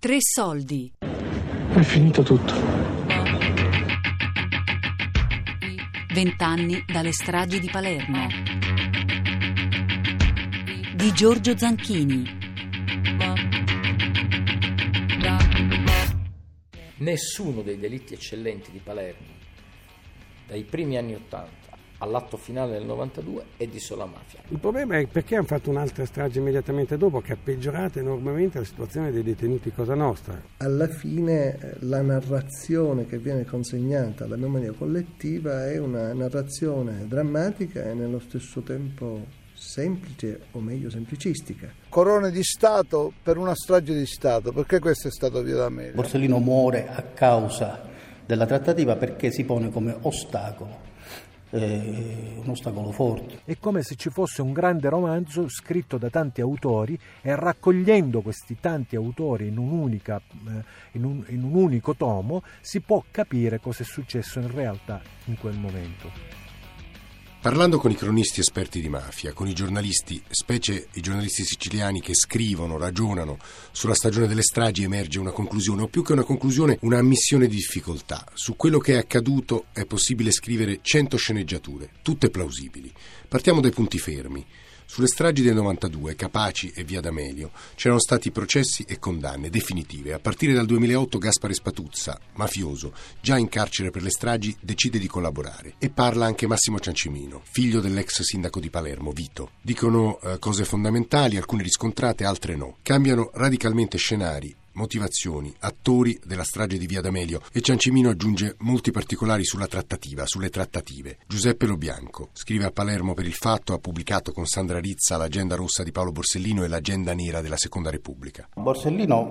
Tre soldi. È finito tutto. 20 anni dalle stragi di Palermo. Di Giorgio Zanchini. Nessuno dei delitti eccellenti di Palermo, dai primi anni '80 all'atto finale del 92, è di sola mafia. Il problema è perché hanno fatto un'altra strage immediatamente dopo che ha peggiorato enormemente la situazione dei detenuti Cosa Nostra. Alla fine la narrazione che viene consegnata alla memoria collettiva è una narrazione drammatica e nello stesso tempo semplice, o meglio semplicistica. Corone di Stato per una strage di Stato, perché questo è stato Via D'Amelio. Borsellino muore a causa della trattativa perché si pone come ostacolo, un ostacolo forte. È come se ci fosse un grande romanzo scritto da tanti autori e raccogliendo questi tanti autori in un unico tomo si può capire cosa è successo in realtà in quel momento. Parlando con i cronisti esperti di mafia, con i giornalisti, specie i giornalisti siciliani che scrivono, ragionano sulla stagione delle stragi, emerge una conclusione, o più che una conclusione, una ammissione di difficoltà. Su quello che è accaduto è possibile scrivere 100 sceneggiature, tutte plausibili. Partiamo dai punti fermi. Sulle stragi del 92, Capaci e Via D'Amelio, c'erano stati processi e condanne definitive. A partire dal 2008 Gaspare Spatuzza, mafioso, già in carcere per le stragi, decide di collaborare. E parla anche Massimo Ciancimino, figlio dell'ex sindaco di Palermo, Vito. Dicono cose fondamentali, alcune riscontrate, altre no. Cambiano radicalmente scenari, motivazioni, attori della strage di Via D'Amelio, e Ciancimino aggiunge molti particolari sulla trattativa, sulle trattative. Giuseppe Lobianco scrive a Palermo per Il Fatto, ha pubblicato con Sandra Rizza l'agenda rossa di Paolo Borsellino e l'agenda nera della Seconda Repubblica. Borsellino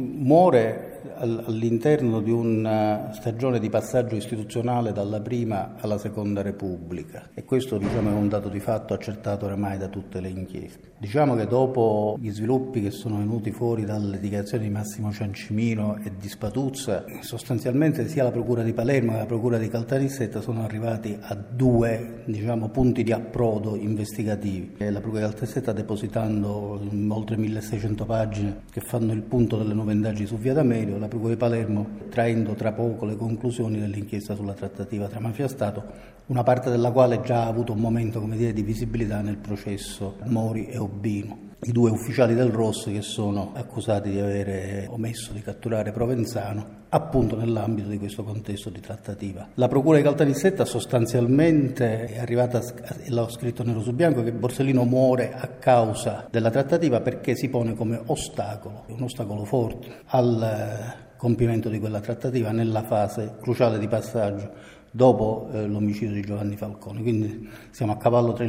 muore all'interno di una stagione di passaggio istituzionale dalla prima alla Seconda Repubblica, e questo è un dato di fatto accertato oramai da tutte le inchieste. Diciamo che dopo gli sviluppi che sono venuti fuori dalle dichiarazioni di Massimo Ciancimino e di Spatuzza, sostanzialmente sia la Procura di Palermo che la Procura di Caltanissetta sono arrivati a due punti di approdo investigativi. La Procura di Caltanissetta depositando oltre 1600 pagine che fanno il punto delle nuove indagini su Via D'Amelio, la Procura di Palermo traendo tra poco le conclusioni dell'inchiesta sulla trattativa tra mafia e Stato, una parte della quale già ha avuto un momento di visibilità nel processo Mori e Obino, i due ufficiali del ROS che sono accusati di avere omesso di catturare Provenzano appunto nell'ambito di questo contesto di trattativa. La Procura di Caltanissetta sostanzialmente è arrivata, l'ho scritto nero su bianco, che Borsellino muore a causa della trattativa perché si pone come ostacolo, un ostacolo forte al compimento di quella trattativa nella fase cruciale di passaggio dopo l'omicidio di Giovanni Falcone, quindi siamo a cavallo tra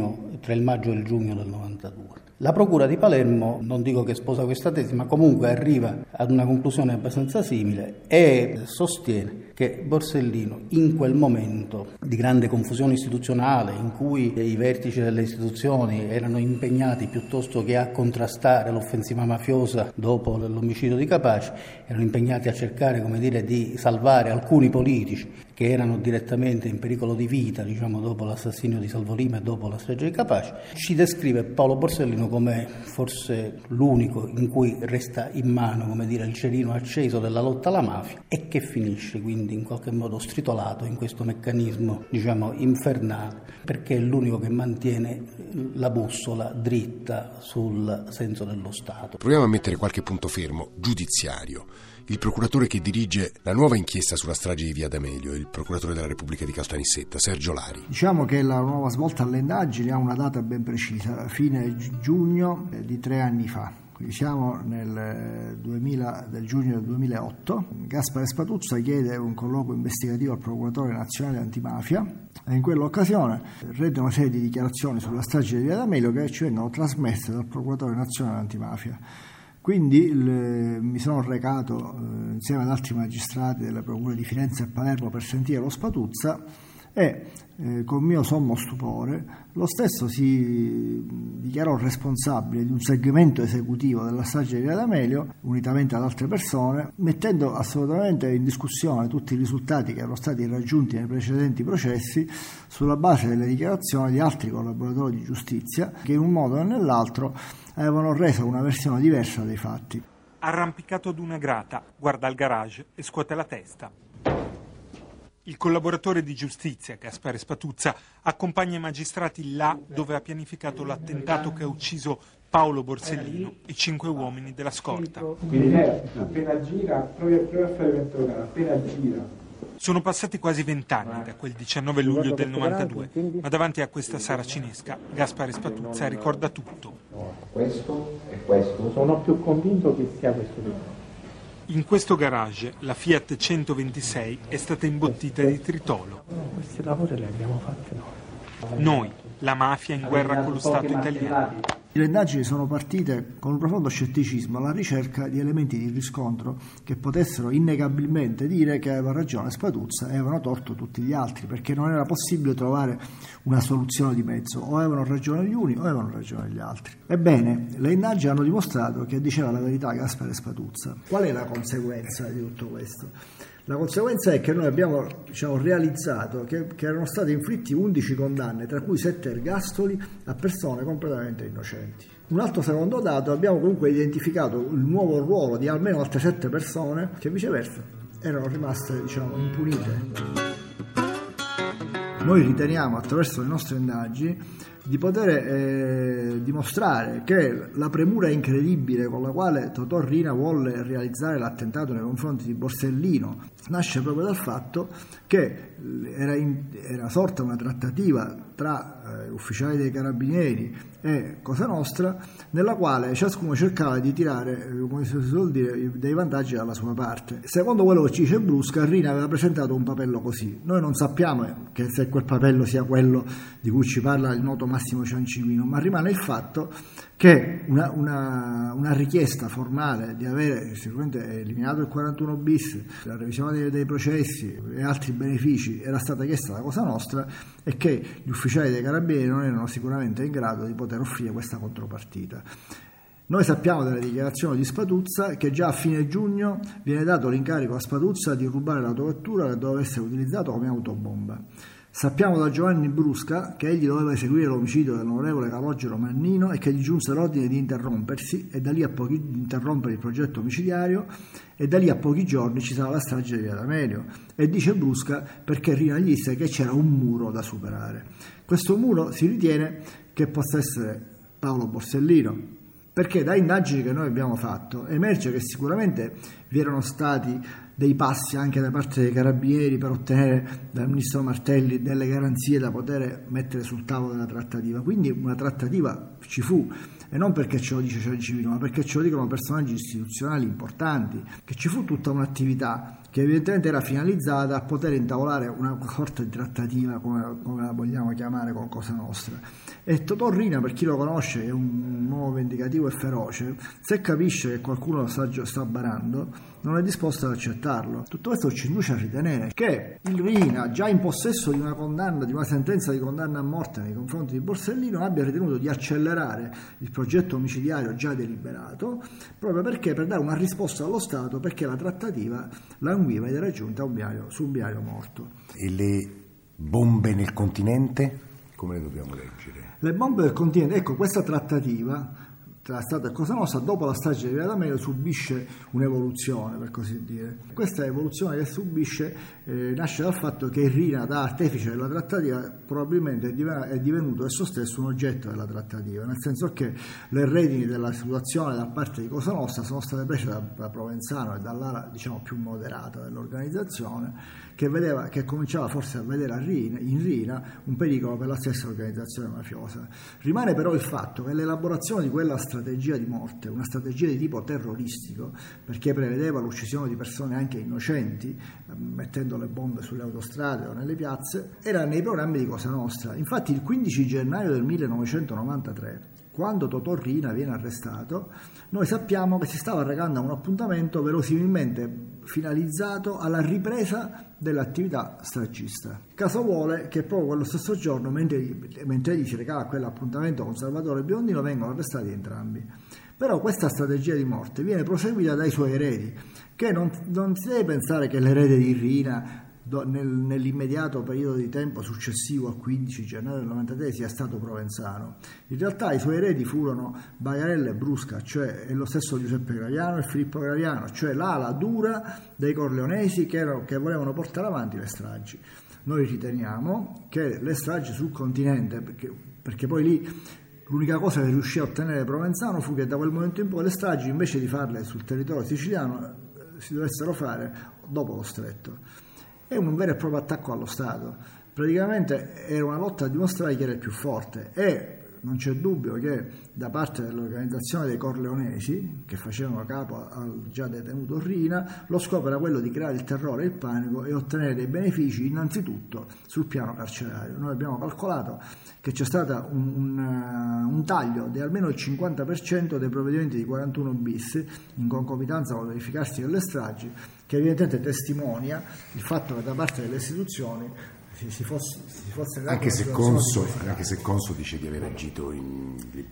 il maggio e il giugno del 92. La Procura di Palermo, non dico che sposa questa tesi, ma comunque arriva ad una conclusione abbastanza simile e sostiene che Borsellino, in quel momento di grande confusione istituzionale, in cui i vertici delle istituzioni erano impegnati piuttosto che a contrastare l'offensiva mafiosa dopo l'omicidio di Capaci, erano impegnati a cercare di salvare alcuni politici che erano direttamente in pericolo di vita, dopo l'assassinio di Salvolima e dopo la strage di Capaci. Ci descrive Paolo Borsellino come forse l'unico in cui resta in mano, il cerino acceso della lotta alla mafia, e che finisce quindi in qualche modo stritolato in questo meccanismo, infernale, perché è l'unico che mantiene la bussola dritta sul senso dello Stato. Proviamo a mettere qualche punto fermo giudiziario. Il procuratore che dirige la nuova inchiesta sulla strage di Via D'Amelio, il procuratore della Repubblica di Caltanissetta, Sergio Lari. Diciamo che la nuova svolta alle indagini ha una data ben precisa, fine giugno di 3 anni fa. Quindi siamo del giugno del 2008. Gaspare Spatuzza chiede un colloquio investigativo al procuratore nazionale antimafia e in quell'occasione rende una serie di dichiarazioni sulla strage di Via D'Amelio che ci vengono trasmesse dal procuratore nazionale antimafia. Quindi mi sono recato insieme ad altri magistrati delle procure di Firenze e Palermo per sentire lo Spatuzza e con mio sommo stupore lo stesso si dichiarò responsabile di un segmento esecutivo della strage di Via D'Amelio unitamente ad altre persone, mettendo assolutamente in discussione tutti i risultati che erano stati raggiunti nei precedenti processi sulla base delle dichiarazioni di altri collaboratori di giustizia che in un modo o nell'altro avevano reso una versione diversa dei fatti. arrampicato ad una grata, guarda il garage e scuote la testa. Il collaboratore di giustizia, Gaspare Spatuzza, accompagna i magistrati là dove ha pianificato l'attentato che ha ucciso Paolo Borsellino e 5 uomini della scorta. Quindi appena gira, provi a fare ventrocare, appena gira. Sono passati quasi 20 anni da quel 19 luglio del 92, ma davanti a questa saracinesca Gaspare Spatuzza ricorda tutto. Questo e questo. Sono più convinto che sia questo di qua. In questo garage la Fiat 126 è stata imbottita di tritolo. Questi lavori li abbiamo fatti noi. Noi, la mafia in guerra con lo Stato italiano. Le indagini sono partite con un profondo scetticismo alla ricerca di elementi di riscontro che potessero innegabilmente dire che aveva ragione Spatuzza e avevano torto tutti gli altri, perché non era possibile trovare una soluzione di mezzo, o avevano ragione gli uni o avevano ragione gli altri. Ebbene, le indagini hanno dimostrato che diceva la verità Gaspare Spatuzza. Qual è la conseguenza di tutto questo? La conseguenza è che noi abbiamo realizzato che erano state inflitti 11 condanne, tra cui 7 ergastoli a persone completamente innocenti. Un altro secondo dato, abbiamo comunque identificato il nuovo ruolo di almeno altre 7 persone che viceversa erano rimaste impunite. Noi riteniamo, attraverso le nostre indagini, di poter dimostrare che la premura incredibile con la quale Totò Riina volle realizzare l'attentato nei confronti di Borsellino nasce proprio dal fatto che era sorta una trattativa tra ufficiali dei carabinieri e Cosa Nostra, nella quale ciascuno cercava di tirare, come si suol dire, dei vantaggi dalla sua parte. Secondo quello che ci dice Brusca, Riina aveva presentato un papello così. Noi non sappiamo che se quel papello sia quello di cui ci parla il noto Massimo Ciancimino, ma rimane il fatto che una richiesta formale di avere sicuramente eliminato il 41 bis, la revisione dei processi e altri benefici era stata chiesta da Cosa Nostra, e che gli ufficiali dei carabinieri non erano sicuramente in grado di poter offrire questa contropartita. Noi sappiamo dalle dichiarazioni di Spatuzza che già a fine giugno viene dato l'incarico a Spatuzza di rubare l'autovettura che doveva essere utilizzato come autobomba. Sappiamo da Giovanni Brusca che egli doveva eseguire l'omicidio dell'onorevole Calogero Mannino e che gli giunse l'ordine di interrompersi e da lì a interrompere il progetto omicidiario, e da lì a pochi giorni ci sarà la strage di Via D'Amelio. E dice Brusca perché Riina gli disse che c'era un muro da superare. Questo muro si ritiene che possa essere Paolo Borsellino, perché da indagini che noi abbiamo fatto emerge che sicuramente vi erano stati dei passi anche da parte dei carabinieri per ottenere dal ministro Martelli delle garanzie da poter mettere sul tavolo della trattativa. Quindi una trattativa ci fu, e non perché ce lo dice Ciancimino, ma perché ce lo dicono personaggi istituzionali importanti, che ci fu tutta un'attività che evidentemente era finalizzata a poter intavolare una sorta di trattativa, come la vogliamo chiamare, con Cosa Nostra. E Totò Riina, per chi lo conosce, è un uomo vendicativo e feroce, se capisce che qualcuno sta barando, non è disposto ad accettarlo. Tutto questo ci induce a ritenere che il Riina, già in possesso di una condanna, di una sentenza di condanna a morte nei confronti di Borsellino, abbia ritenuto di accelerare il progetto omicidiario già deliberato, proprio perché per dare una risposta allo Stato, perché la trattativa languiva ed era giunta su un binario morto. E le bombe nel continente? Come le dobbiamo leggere? Le bombe del continente, ecco, questa trattativa tra Stato e Cosa Nostra, dopo la strage di Via D'Amelio, subisce un'evoluzione, per così dire. Questa evoluzione che subisce nasce dal fatto che Riina, da artefice della trattativa, probabilmente è divenuto esso stesso un oggetto della trattativa, nel senso che le redini della situazione da parte di Cosa Nostra sono state prese da Provenzano e dall'ala più moderata dell'organizzazione, che cominciava forse a vedere in Riina un pericolo per la stessa organizzazione mafiosa. Rimane però il fatto che l'elaborazione di quella strategia di morte, una strategia di tipo terroristico, perché prevedeva l'uccisione di persone anche innocenti, mettendo le bombe sulle autostrade o nelle piazze, era nei programmi di Cosa Nostra. Infatti il 15 gennaio del 1993, quando Totò Riina viene arrestato, noi sappiamo che si stava recando a un appuntamento verosimilmente finalizzato alla ripresa dell'attività stragista. Caso vuole che proprio quello stesso giorno, mentre egli si recava a quell'appuntamento con Salvatore Biondino, vengono arrestati entrambi. Però questa strategia di morte viene proseguita dai suoi eredi, che non si deve pensare che l'erede di Riina nell'immediato periodo di tempo successivo al 15 gennaio del 93 sia stato Provenzano. In realtà i suoi eredi furono Bagarella e Brusca, cioè lo stesso Giuseppe Graviano e Filippo Graviano, cioè l'ala dura dei corleonesi che volevano portare avanti le stragi. Noi riteniamo che le stragi sul continente, perché poi lì l'unica cosa che riuscì a ottenere Provenzano fu che da quel momento in poi le stragi, invece di farle sul territorio siciliano, si dovessero fare dopo lo stretto. È un vero e proprio attacco allo Stato. Praticamente era una lotta a dimostrare chi era il più forte, e non c'è dubbio che da parte dell'organizzazione dei corleonesi, che facevano capo al già detenuto Riina, lo scopo era quello di creare il terrore e il panico e ottenere dei benefici innanzitutto sul piano carcerario. Noi abbiamo calcolato che c'è stato un taglio di almeno il 50% dei provvedimenti di 41 bis in concomitanza con il verificarsi delle stragi, che evidentemente testimonia il fatto che da parte delle istituzioni si fosse anche se Conso dice di aver agito in...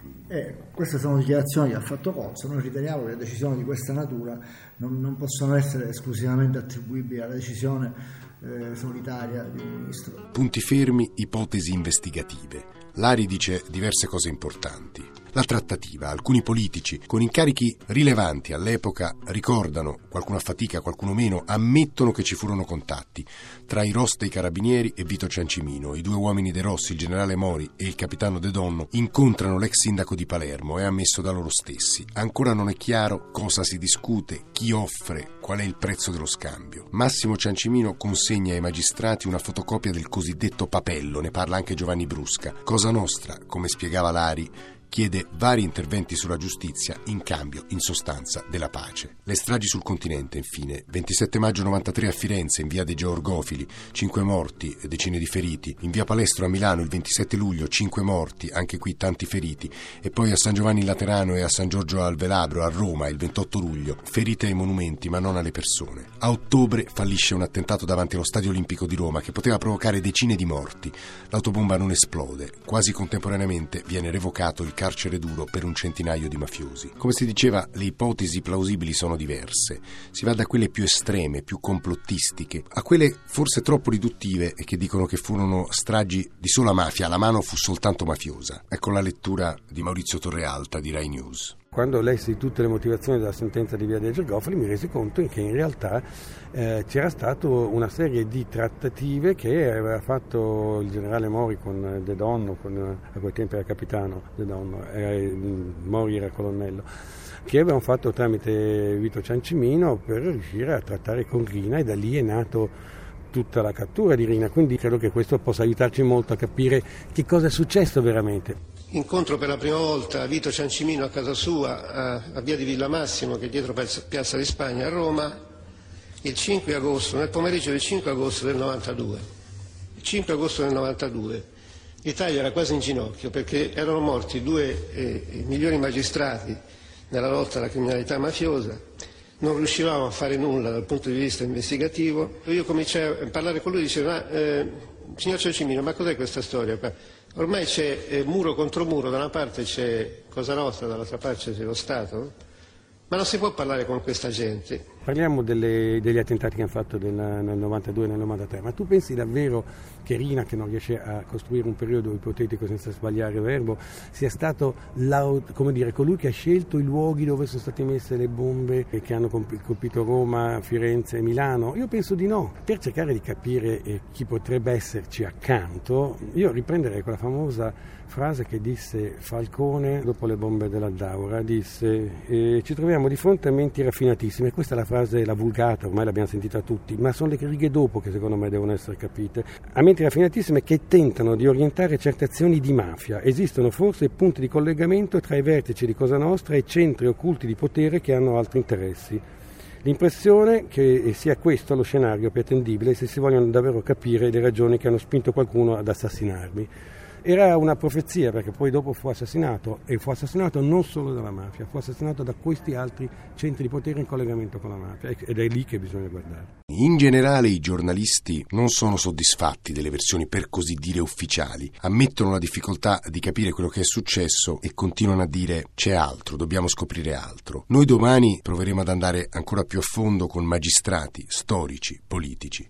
Queste sono dichiarazioni che ha fatto Conso. Noi riteniamo che decisioni di questa natura non possono essere esclusivamente attribuibili alla decisione solitaria di un ministro. Punti fermi, ipotesi investigative. Lari dice diverse cose importanti. La trattativa, alcuni politici con incarichi rilevanti all'epoca ricordano, qualcuno a fatica, qualcuno meno, ammettono che ci furono contatti tra i Ros dei Carabinieri e Vito Ciancimino. I due uomini dei Ros, il generale Mori e il capitano De Donno, incontrano l'ex sindaco di Palermo, è ammesso da loro stessi. Ancora non è chiaro cosa si discute, chi offre, qual è il prezzo dello scambio. Massimo Ciancimino consegna ai magistrati una fotocopia del cosiddetto papello, ne parla anche Giovanni Brusca. Cosa Nostra, come spiegava Lari, chiede vari interventi sulla giustizia in cambio, in sostanza, della pace. Le stragi sul continente, infine. 27 maggio 93 a Firenze, in via dei Georgofili, 5 morti e decine di feriti. In via Palestro a Milano, il 27 luglio, 5 morti, anche qui tanti feriti. E poi a San Giovanni in Laterano e a San Giorgio al Velabro, a Roma, il 28 luglio. Ferite ai monumenti, ma non alle persone. A ottobre fallisce un attentato davanti allo Stadio Olimpico di Roma che poteva provocare decine di morti. L'autobomba non esplode. Quasi contemporaneamente viene revocato il carcere duro per un centinaio di mafiosi. Come si diceva, le ipotesi plausibili sono diverse. Si va da quelle più estreme, più complottistiche, a quelle forse troppo riduttive e che dicono che furono stragi di sola mafia, la mano fu soltanto mafiosa. Ecco la lettura di Maurizio Torrealta di Rai News. Quando lessi tutte le motivazioni della sentenza di via dei Georgofili mi resi conto che in realtà c'era stata una serie di trattative che aveva fatto il generale Mori con De Donno, a quel tempo era capitano De Donno, Mori era colonnello, che avevano fatto tramite Vito Ciancimino per riuscire a trattare con Riina, e da lì è nato tutta la cattura di Riina. Quindi credo che questo possa aiutarci molto a capire che cosa è successo veramente. Incontro per la prima volta Vito Ciancimino a casa sua a via di Villa Massimo, che è dietro Piazza di Spagna a Roma, il 5 agosto, nel pomeriggio del 5 agosto del 92. Il 5 agosto del 92 l'Italia era quasi in ginocchio perché erano morti due migliori magistrati nella lotta alla criminalità mafiosa. Non riuscivamo a fare nulla dal punto di vista investigativo. Io cominciai a parlare con lui e dicevo: signor Ciancimino, ma cos'è questa storia qua? Ormai c'è muro contro muro, da una parte c'è Cosa Nostra, dall'altra parte c'è lo Stato, ma non si può parlare con questa gente. Parliamo degli attentati che hanno fatto nel 92 e nel 93, ma tu pensi davvero che Riina, che non riesce a costruire un periodo ipotetico senza sbagliare verbo, sia stato colui che ha scelto i luoghi dove sono state messe le bombe che hanno colpito Roma, Firenze e Milano? Io penso di no. Per cercare di capire chi potrebbe esserci accanto, io riprenderei quella famosa frase che disse Falcone dopo le bombe dell'Addaura, disse ci troviamo di fronte a menti raffinatissime. Questa è la frase, la vulgata, ormai l'abbiamo sentita tutti, ma sono le righe dopo che secondo me devono essere capite. A menti raffinatissime che tentano di orientare certe azioni di mafia. Esistono forse punti di collegamento tra i vertici di Cosa Nostra e centri occulti di potere che hanno altri interessi. L'impressione che sia questo lo scenario più attendibile se si vogliono davvero capire le ragioni che hanno spinto qualcuno ad assassinarmi. Era una profezia, perché poi dopo fu assassinato, e fu assassinato non solo dalla mafia, fu assassinato da questi altri centri di potere in collegamento con la mafia, ed è lì che bisogna guardare. In generale i giornalisti non sono soddisfatti delle versioni per così dire ufficiali, ammettono la difficoltà di capire quello che è successo e continuano a dire c'è altro, dobbiamo scoprire altro. Noi domani proveremo ad andare ancora più a fondo con magistrati, storici, politici.